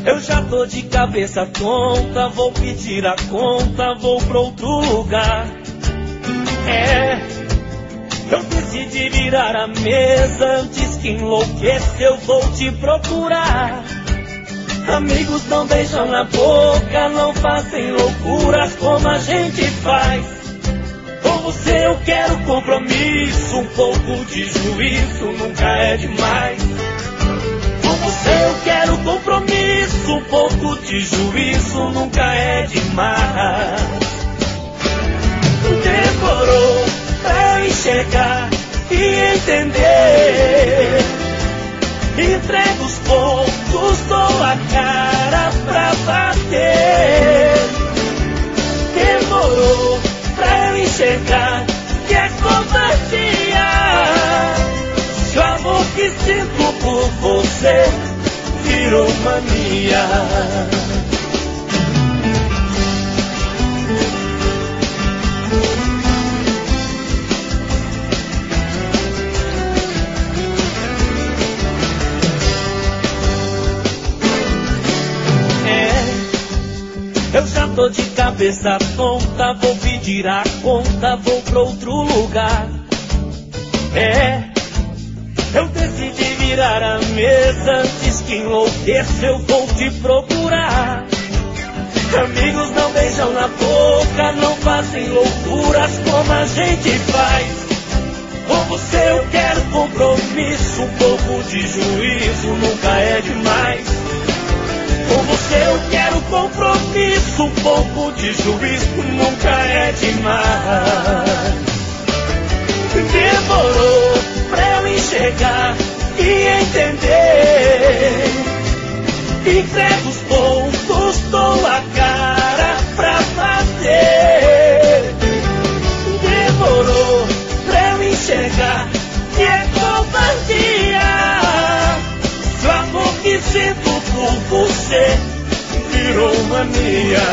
Eu já tô de cabeça tonta, vou pedir a conta, vou pra outro lugar. Eu decidi virar a mesa, antes que enlouqueça eu vou te procurar. Amigos não beijam na boca, não fazem loucuras como a gente faz. Com você eu quero compromisso, um pouco de juízo nunca é demais. Com você eu quero compromisso, um pouco de juízo nunca é demais. Demorou pra enxergar e entender. Entrego os pontos, dou a cara pra bater. Demorou pra enxergar que é covardia. Se o amor que sinto por você virou mania. Eu já tô de cabeça tonta, vou pedir a conta, vou pra outro lugar. Eu decidi virar a mesa, antes que enlouqueça eu vou te procurar. Amigos não beijam na boca, não fazem loucuras como a gente faz. Com você eu quero compromisso, um pouco de juízo nunca é demais. Com você eu quero compromisso, um pouco de juízo nunca é demais. Demorou pra eu enxergar e entender. Entrego os pontos, dou a cara pra bater. Demorou pra eu enxergar que é covardia. Se o amor que sinto por você virou mania.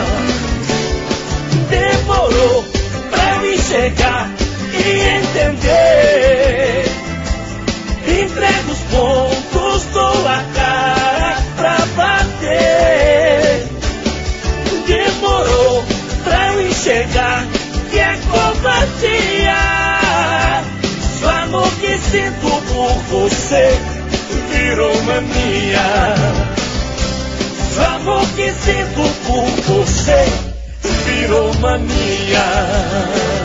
Demorou pra eu enxergar e entender. Entrego os pontos, dou a cara pra bater. Demorou pra eu enxergar que é covardia. Se o amor que sinto por você virou mania. Se o amor que sinto por você virou mania.